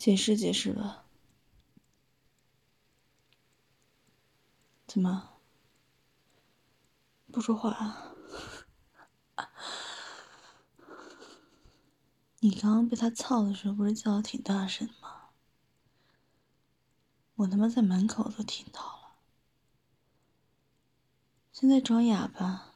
解释解释吧。怎么不说话啊？你刚刚被他操的时候不是叫的挺大声的吗？我他妈在门口都听到了。现在装哑巴？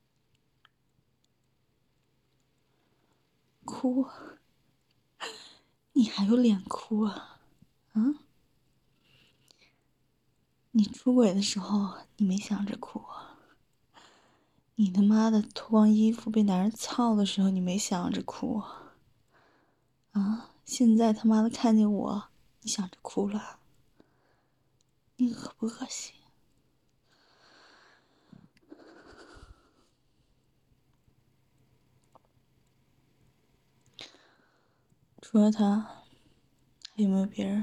哭？你还有脸哭啊？啊？你出轨的时候你没想着哭啊？你他妈的脱光衣服被男人操的时候你没想着哭啊？啊？现在他妈的看见我你想着哭了？你恶不恶心？除了他还有没有别人？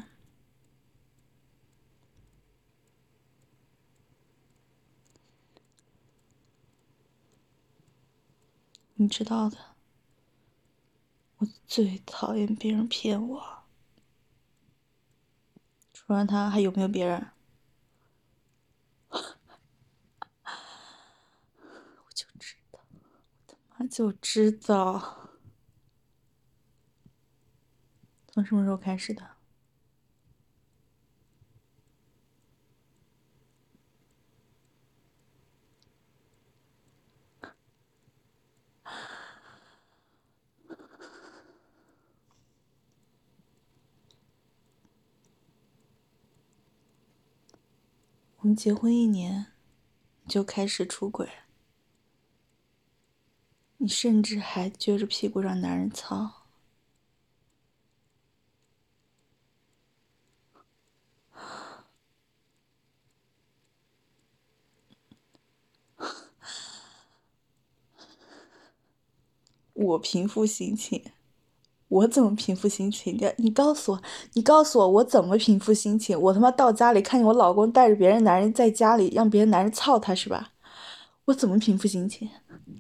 你知道的，我最讨厌别人骗我。除了他还有没有别人？我就知道，我他妈就知道。从什么时候开始的？我们结婚1年，你就开始出轨，你甚至还撅着屁股让男人操。我平复心情？我怎么平复心情的？你告诉我，你告诉我，我怎么平复心情？我他妈到家里看见我老公带着别人男人在家里，让别人男人操他是吧？我怎么平复心情？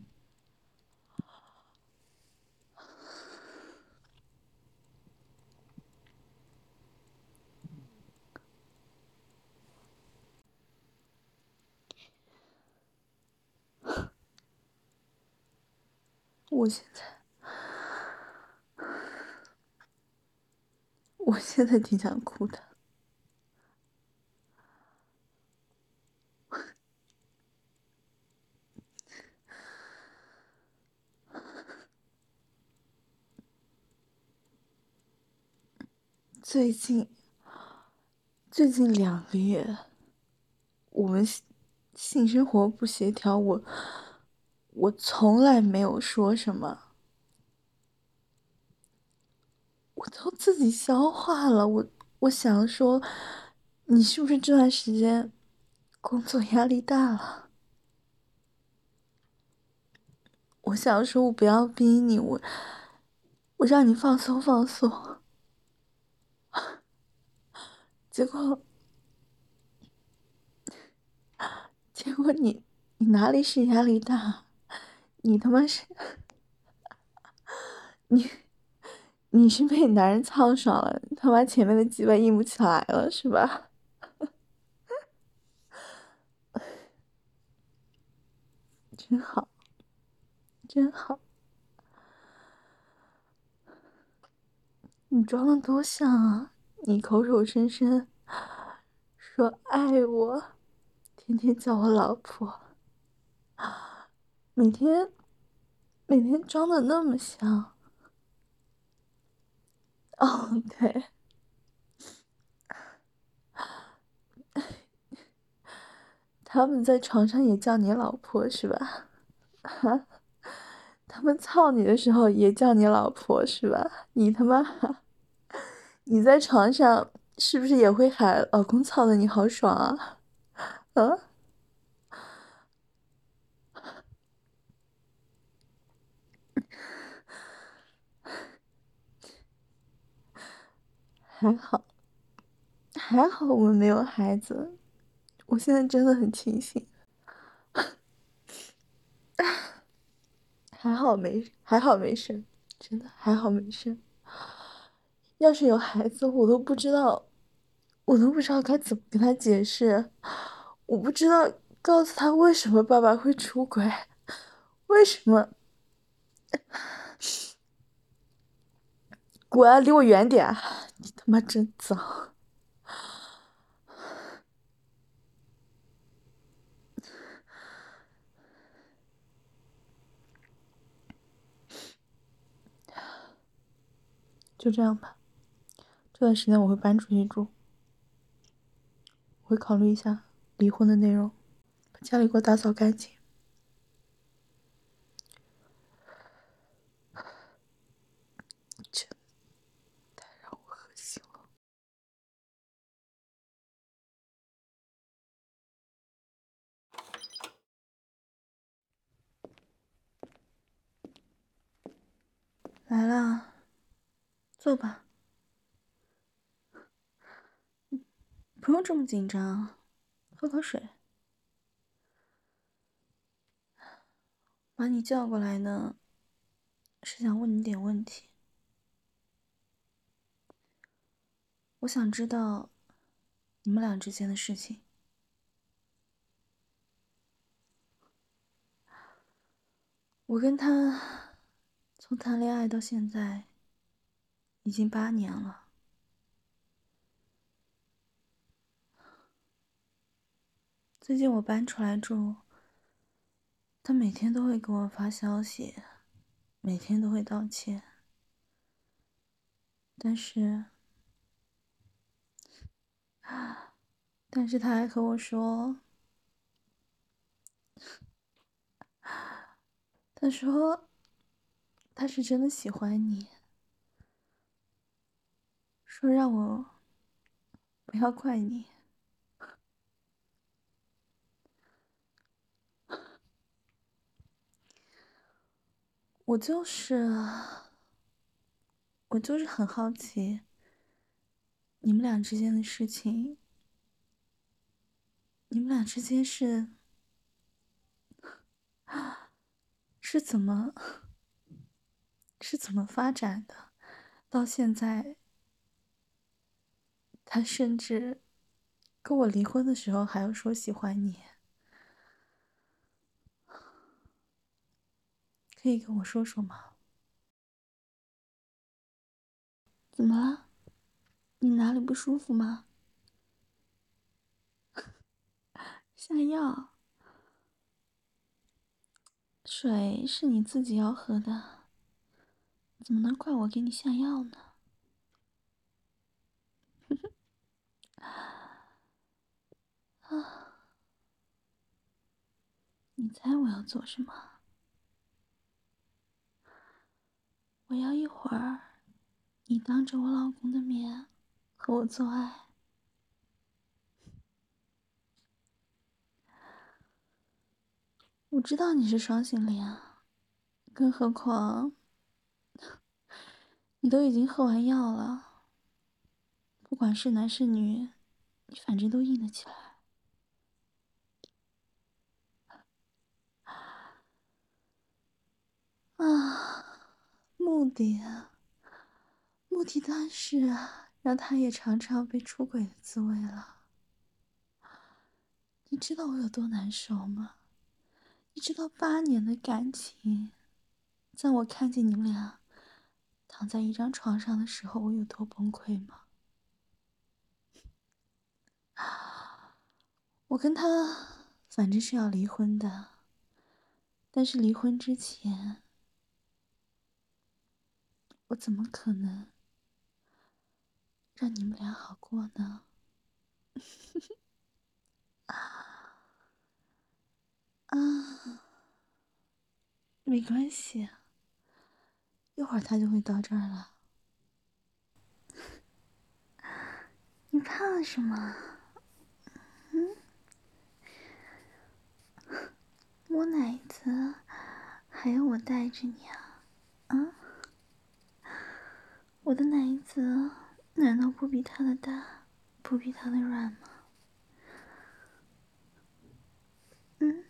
我现在，我现在挺想哭的。最近2个月，我们性生活不协调，我从来没有说什么，我都自己消化了。我想说，你是不是这段时间工作压力大了？我想说，我不要逼你，我让你放松放松。结果你哪里是压力大？你他妈是你你是被男人操爽了，他妈前面的鸡巴硬不起来了是吧？真好，真好。你装的多像啊！你口口声声说爱我，天天叫我老婆，每天每天装的那么像。哦，对，他们在床上也叫你老婆是吧？哈，他们操你的时候也叫你老婆是吧？你他妈，你在床上是不是也会喊老公操的你好爽啊？啊，还好，还好我们没有孩子，我现在真的很庆幸。还好没事，真的还好没事。 要是有孩子，我都不知道该怎么跟他解释，我不知道告诉他为什么爸爸会出轨，为什么？滚，离我远点！你他妈真脏！就这样吧，这段时间我会搬出去住，我会考虑一下离婚的内容，把家里给我打扫干净。真太让我恶心了。来啦，坐吧，不用这么紧张，喝口水。把你叫过来呢，是想问你点问题。我想知道你们俩之间的事情。我跟他从谈恋爱到现在已经8年了。最近我搬出来住，他每天都会给我发消息，每天都会道歉，但是他还和我说，他说他是真的喜欢你，说让我不要怪你。我就是很好奇，你们俩之间的事情，你们俩之间是怎么发展的？到现在，他甚至跟我离婚的时候还要说喜欢你，可以跟我说说吗？怎么了？你哪里不舒服吗？下药，水是你自己要喝的，怎么能怪我给你下药呢？啊，你猜我要做什么？我要一会儿你当着我老公的面和我做爱。我知道你是双性恋，更何况你都已经喝完药了，不管是男是女，你反正都硬得起来。啊，目的啊，目的当然是让他也尝尝被出轨的滋味了。你知道我有多难受吗？你知道8年的感情，在我看见你们俩躺在一张床上的时候，我有多崩溃吗？我跟他反正是要离婚的，但是离婚之前，我怎么可能让你们俩好过呢？啊，没关系，一会儿他就会到这儿了。你怕什么？我奶子还要我带着你啊？啊？我的奶子难道不比他的大，不比他的软吗？嗯，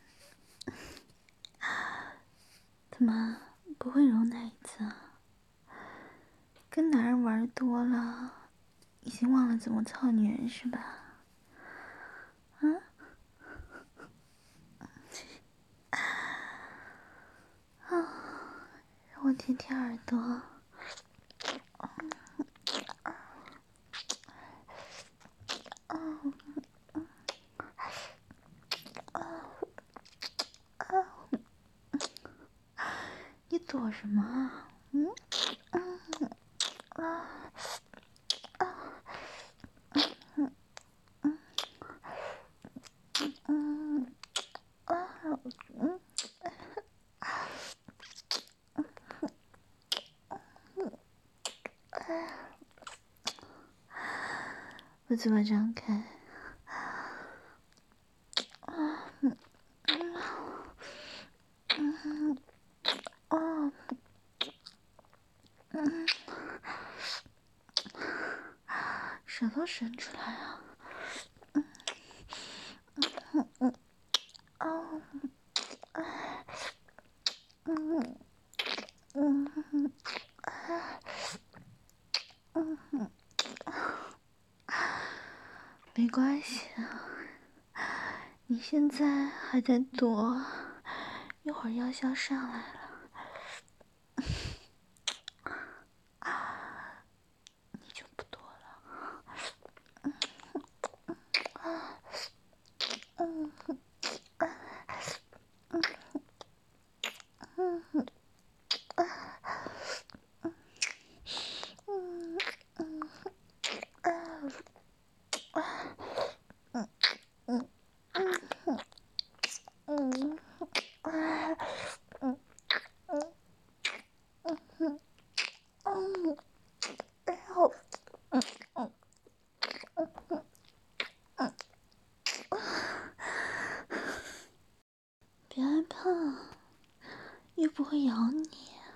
他妈不会揉奶子啊？ 跟男人玩多了，已经忘了怎么操女人是吧？啊？让我舔舔耳朵。你躲什么啊？把嘴巴张开。舌头伸出来啊！没关系，你现在还在躲，一会儿药效上来了，你就不躲了。别害怕，又不会咬你。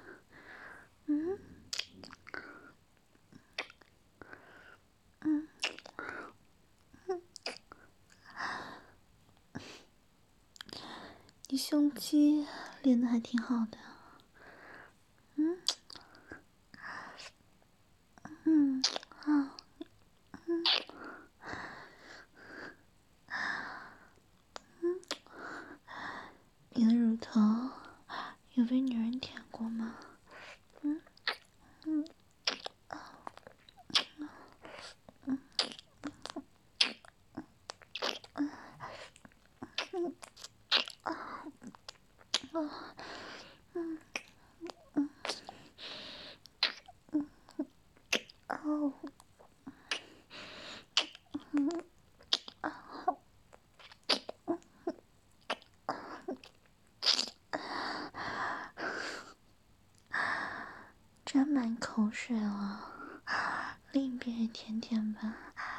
你胸肌练得还挺好的。你的乳头有被女人舔过吗？沾满口水了，另一边也舔舔吧。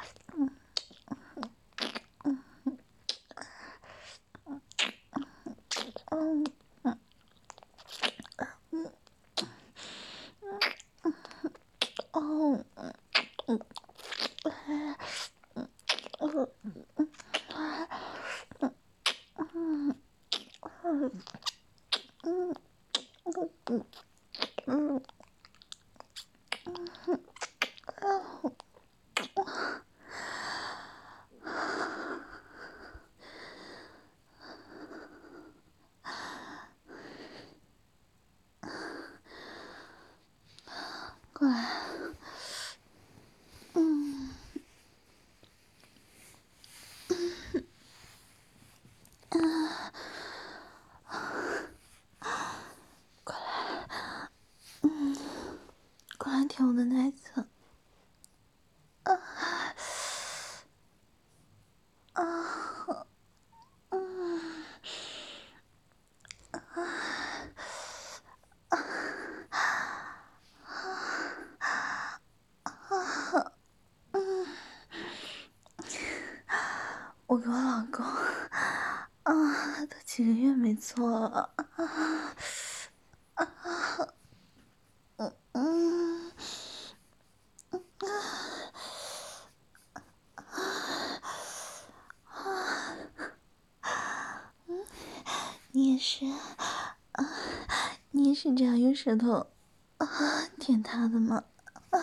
过来。过来舔我的奶子。我给我老公，都几个月没做了，你也是，你也是这样用舌头舔他的吗？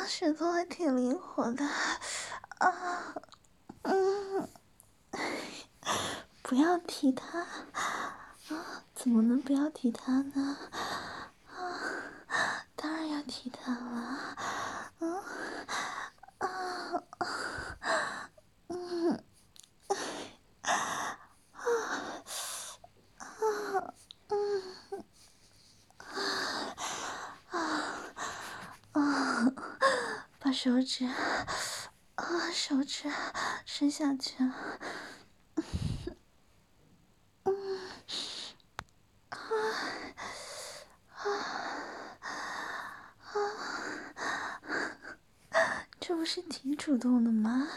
舌头还挺灵活的啊。不要提他啊！怎么能不要提他呢？啊，当然要提他了。把手指伸下去。这不是挺主动的吗？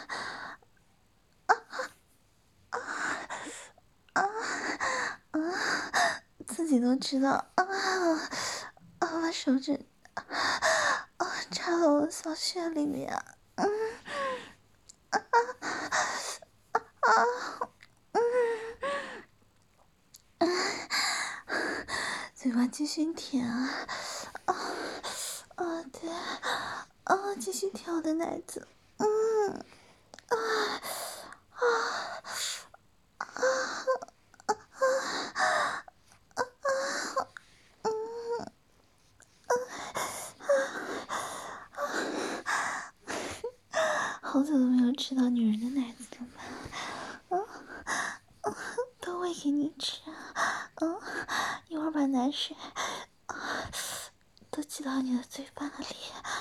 自己都知道把手指插到我的小穴里面。嘴巴继续舔对继续舔我的奶子。好久都没有吃到女人的奶子了吧？都喂给你吃。一会儿把奶水都挤到你的嘴巴里。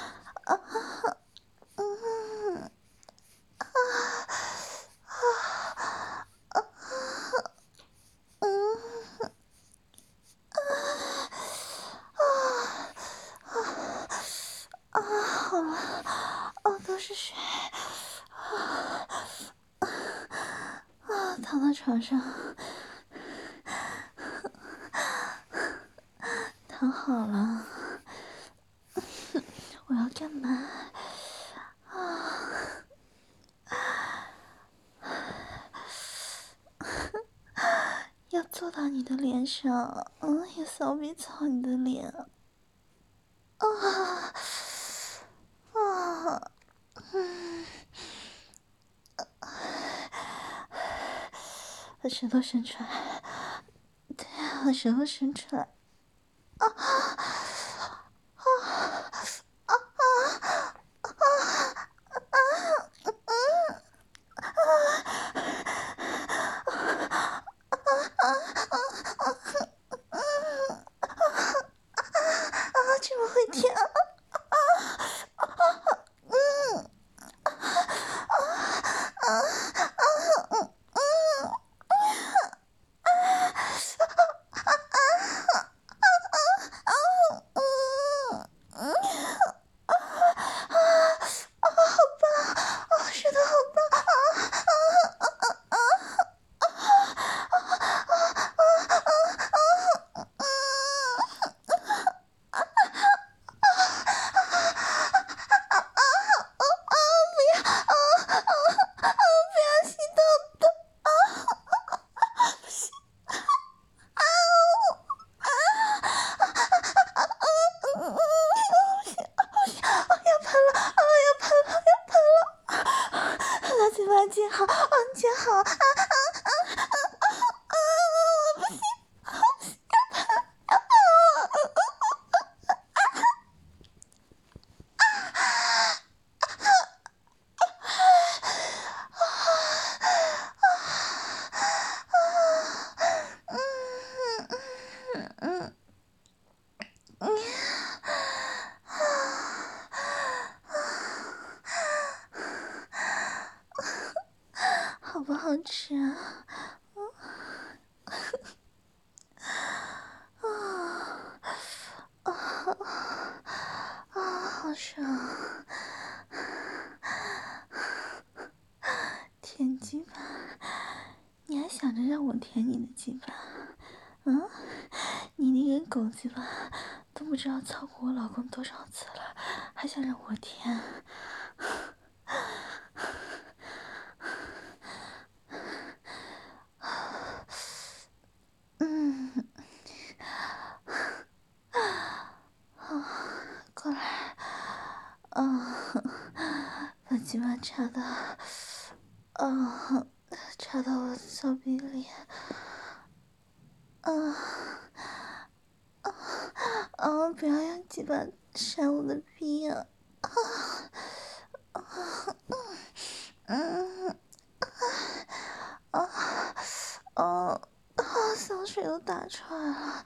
好了，都是水。躺到床上，躺好了。我要干嘛？要坐到你的脸上，要扫鼻草你的脸。把舌头伸出来。对啊，把舌头伸出来。这么会舔。舌头好棒。不要吸豆豆。不行。要喷了，要喷了，要喷了！把嘴巴接好，接好。我不行，要喷，要喷了！好不好吃啊？好爽！舔鸡巴，你还想着让我舔你的鸡巴？你那个狗鸡巴都不知道操过我老公多少次了，还想让我舔？过来。 鸡巴插到，插到我小臂里，不要用鸡巴扇我的逼啊！香水都打出来了，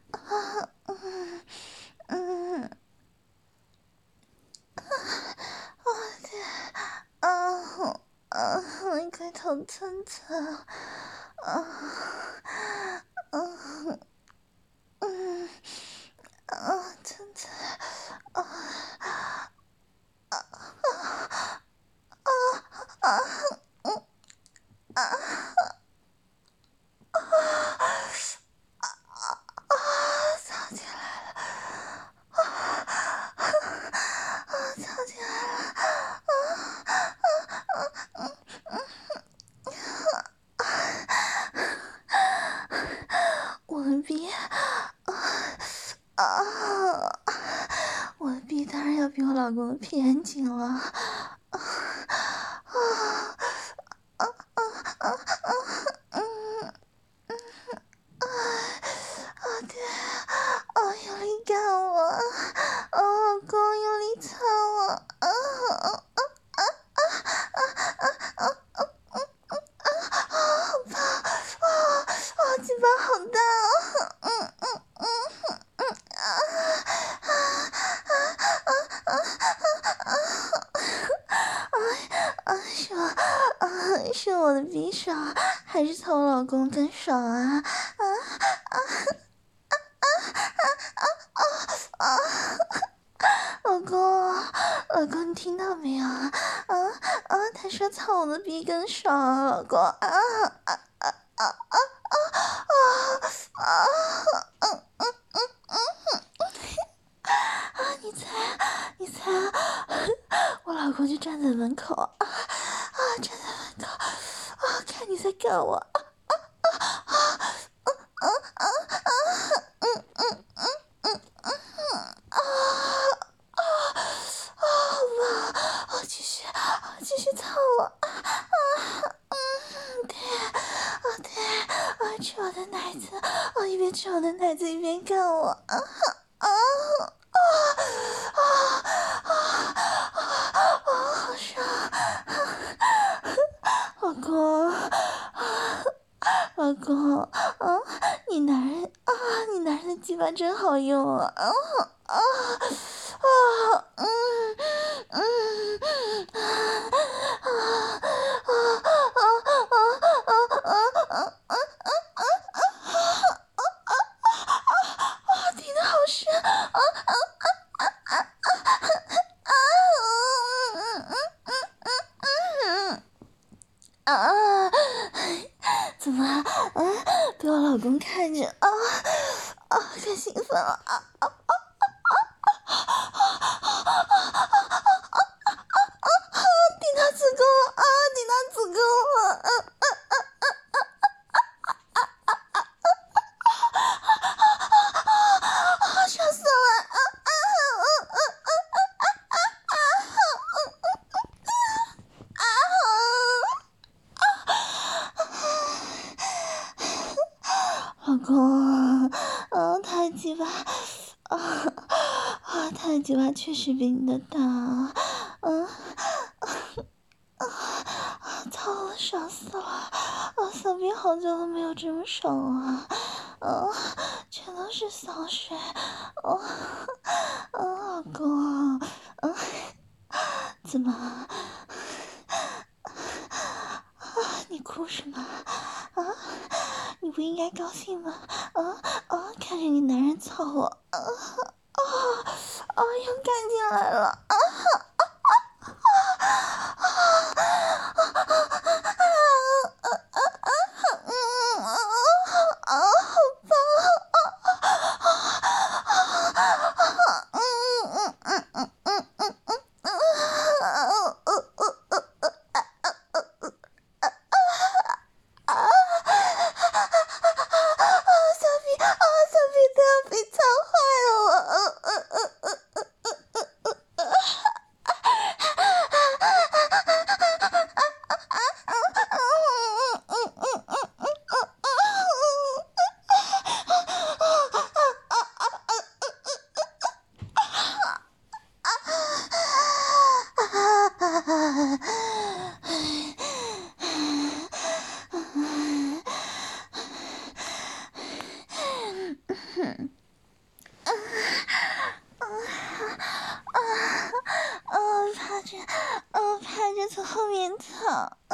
你快头蹭蹭，蹭蹭，操起来了，操起来了，我的逼，我的逼当然要比我老公的屁眼紧了，对，用力干我，老公用力操我，好棒，鸡巴好大，是我的逼爽，还是操我老公更爽啊？老公，你听到没有啊？他说操我的逼更爽啊，老公你猜，我老公就站在门口站在门口看你在干我。继续操我，对，吃我的奶子，一边吃我的奶子一边干我，好爽，老公，你男人的鸡巴真好用啊，顶得好深，怎么被我老公看着太兴奋了顶到子宫了顶到子宫了笑死了老公他的鸡巴他的鸡巴确实比你的大操我爽死了小兵好久都没有这么爽全都是骚水老公怎么你哭什么你不应该高兴吗看着你男人操我又干进来了好棒小逼都要被操坏了着，拍着从后面蹭，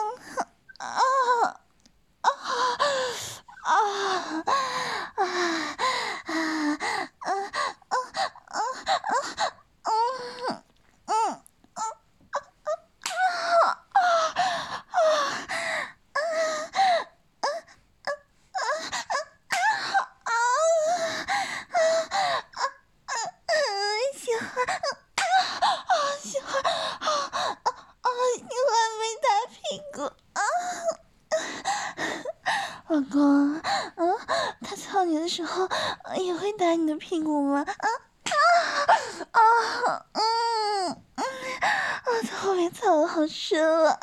喜欢，喜欢，喜欢被打屁股老公，他操你的时候也会打你的屁股吗？在后面操的好深啊！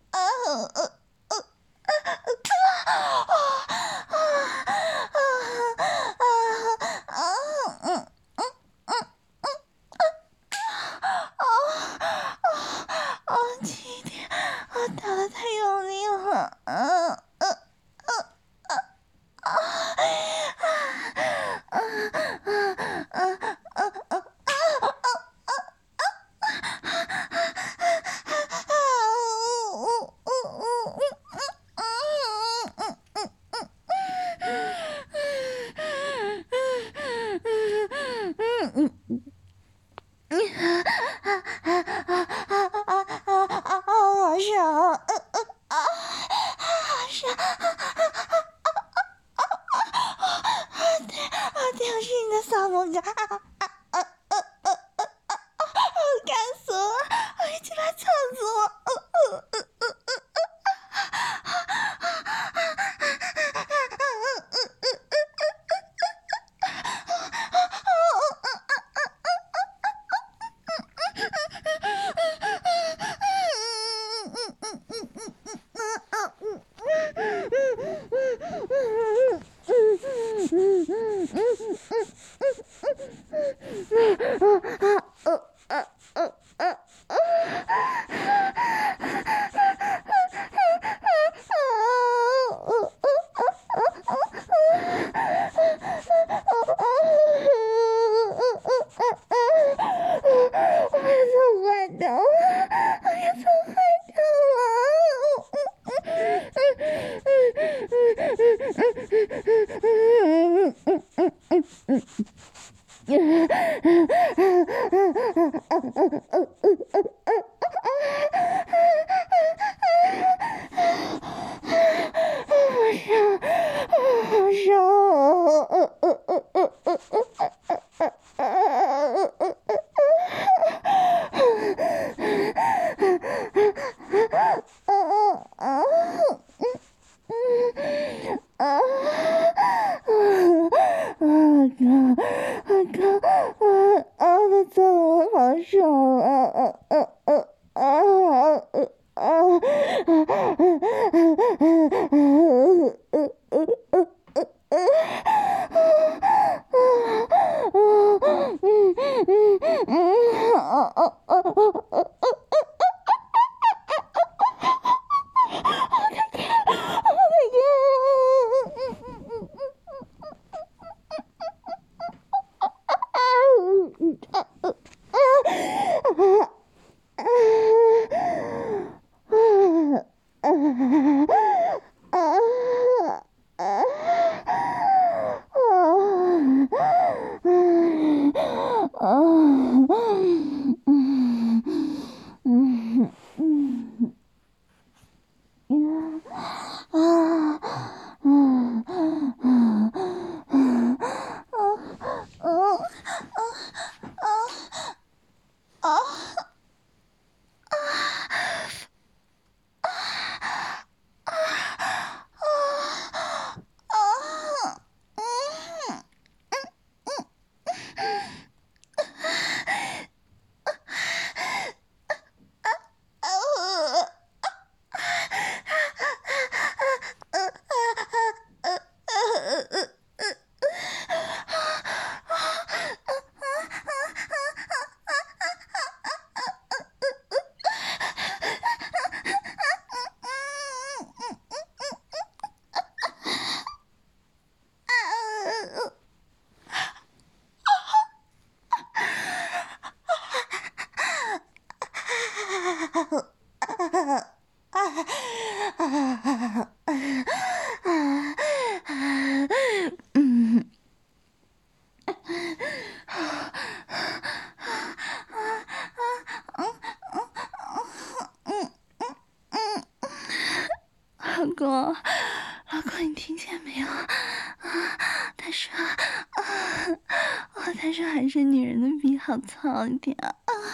轻一点，打的太用力了，好爽，对，是你的小拇指，干死我！一起来操死我！ 公，你听见没有？他说，他说还是女人的逼好糙一点。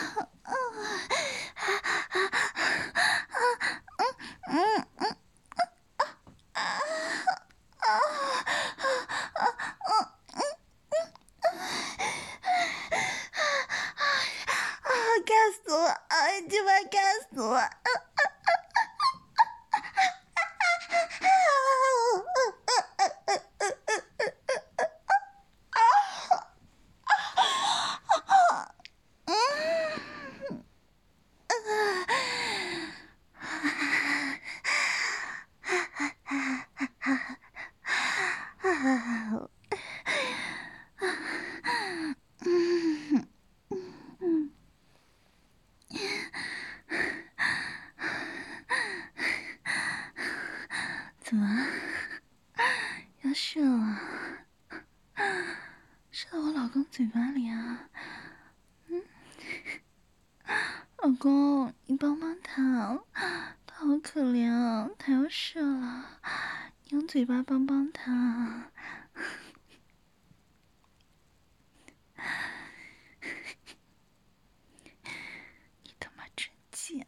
干死我！鸡巴干死我！怎么要射了？射到我老公嘴巴里啊！老公，你帮帮他，他好可怜啊，他要射了，你用嘴巴帮帮他。你他妈真贱！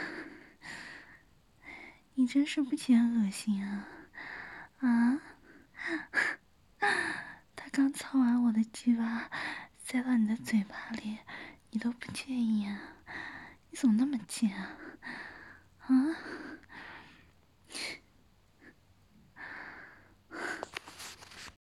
你真是不嫌恶心啊！他刚操完我的鸡巴，塞到你的嘴巴里，你都不介意啊？你怎么那么贱啊？